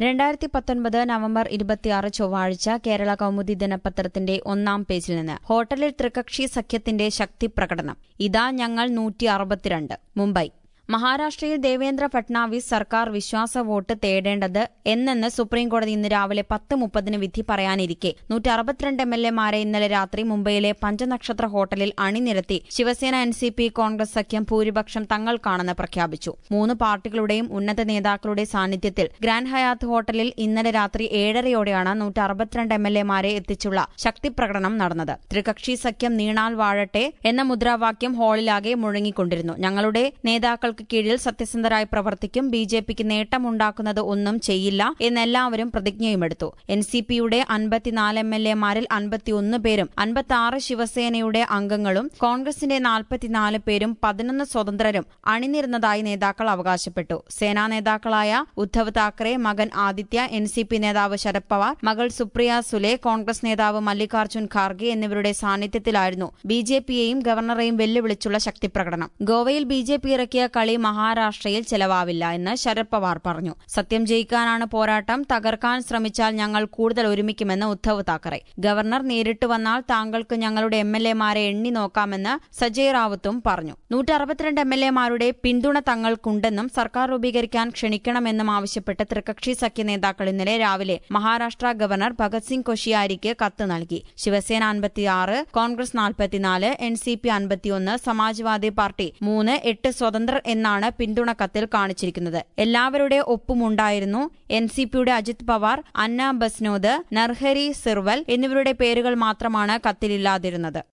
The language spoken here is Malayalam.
2019 നവംബർ 26 ചൊവ്വാഴ്ച കേരള കൗമുദി ദിനപത്രത്തിന്റെ ഒന്നാം പേജിൽ നിന്ന് ഹോട്ടലിൽ ത്രികക്ഷി സഖ്യത്തിന്റെ ശക്തി പ്രകടനം. ഇതാ ഞങ്ങൾ 162. മുംബൈ. മഹാരാഷ്ട്രയിൽ ദേവേന്ദ്ര ഫട്നാവിസ് സർക്കാർ വിശ്വാസ വോട്ട് തേടേണ്ടത് എന്നെന്ന് സുപ്രീംകോടതി ഇന്ന് രാവിലെ 10:30 വിധി പറയാനിരിക്കെ 162 എംഎൽഎമാരെ ഇന്നലെ രാത്രി മുംബൈയിലെ പഞ്ചനക്ഷത്ര ഹോട്ടലിൽ അണിനിരത്തി ശിവസേന എൻസിപി കോൺഗ്രസ് സഖ്യം ഭൂരിപക്ഷം തങ്ങൾക്കാണെന്ന് പ്രഖ്യാപിച്ചു. 3 പാർട്ടികളുടെയും ഉന്നത നേതാക്കളുടെ സാന്നിധ്യത്തിൽ ഗ്രാൻഡ് ഹയാത്ത് ഹോട്ടലിൽ ഇന്നലെ രാത്രി 7:30യോടെയാണ് 162 എംഎൽഎമാരെ എത്തിച്ചുള്ള ശക്തിപ്രകടനം നടന്നത്. ത്രികക്ഷി സഖ്യം നീണാൽ വാഴട്ടെ എന്ന മുദ്രാവാക്യം ഹാളിലാകെ മുഴങ്ങിക്കൊണ്ടിരുന്നു. ഞങ്ങളുടെ നേതാക്കൾക്ക് കീഴിൽ സത്യസന്ധരായി പ്രവർത്തിക്കും, ബിജെപിക്ക് നേട്ടമുണ്ടാക്കുന്നത് ഒന്നും ചെയ്യില്ല എന്നെല്ലാവരും പ്രതിജ്ഞയുമെടുത്തു. എൻസിപിയുടെ 54 എംഎൽഎമാരിൽ 51 പേരും 56 ശിവസേനയുടെ അംഗങ്ങളും കോൺഗ്രസിന്റെ 44 പേരും 11 സ്വതന്ത്രരും അണിനിരുന്നതായി നേതാക്കൾ അവകാശപ്പെട്ടു. സേനാ നേതാക്കളായ ഉദ്ധവ് താക്കറെ, മകൻ ആദിത്യ, എൻസിപി നേതാവ് ശരത് പവാർ, മകൾ സുപ്രിയ സുലെ, കോൺഗ്രസ് നേതാവ് മല്ലികാർജ്ജുൻ ഖാർഗെ എന്നിവരുടെ സാന്നിധ്യത്തിലായിരുന്നു ബിജെപിയെയും ഗവർണറെയും വെല്ലുവിളിച്ചുള്ള ശക്തിപ്രകടനം. ഗോവയിൽ ബിജെപി ഇറക്കിയ കളി മഹാരാഷ്ട്രയിൽ ചെലവാവില്ല എന്ന് ശരത് പവാർ പറഞ്ഞു. സത്യം ജയിക്കാനാണ് പോരാട്ടം, തകർക്കാൻ ശ്രമിച്ചാൽ ഞങ്ങൾ കൂടുതൽ ഒരുമിക്കുമെന്ന് ഉദ്ധവ് താക്കറെ. ഗവർണർ നേരിട്ട് വന്നാൽ താങ്കൾക്ക് ഞങ്ങളുടെ എംഎൽഎമാരെ എണ്ണി നോക്കാമെന്ന് സജയ് റാവത്തും പറഞ്ഞു. 162 എംഎൽഎമാരുടെ പിന്തുണ തങ്ങൾക്കുണ്ടെന്നും സർക്കാർ രൂപീകരിക്കാൻ ക്ഷണിക്കണമെന്നും ആവശ്യപ്പെട്ട് ത്രികക്ഷി സഖ്യ നേതാക്കൾ ഇന്നലെ രാവിലെ മഹാരാഷ്ട്ര ഗവർണർ ഭഗത് സിംഗ് കോഷിയാരിക്ക് കത്ത് നൽകി. Shiv Sena 56, Congress 44, NCP 51, Samajwadi party 3, 8 സ്വതന്ത്രർ എന്നാണ് പിന്തുണ കത്തിൽ കാണിച്ചിരിക്കുന്നത്. എല്ലാവരുടെ ഒപ്പുമുണ്ടായിരുന്നു. എൻസിപിയുടെ അജിത് പവാർ, അന്ന ബസ്നോദ്, നർഹരി സിർവൽ എന്നിവരുടെ പേരുകൾ മാത്രമാണ് കത്തിലില്ലാതിരുന്നത്.